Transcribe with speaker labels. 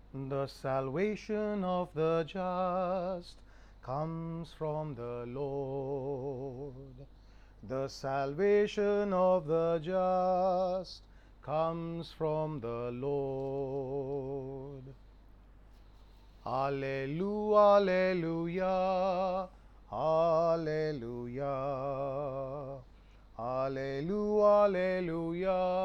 Speaker 1: The salvation of the just comes from the Lord. The salvation of the just comes from the Lord. Alleluia, alleluia, alleluia. Alleluia, alleluia,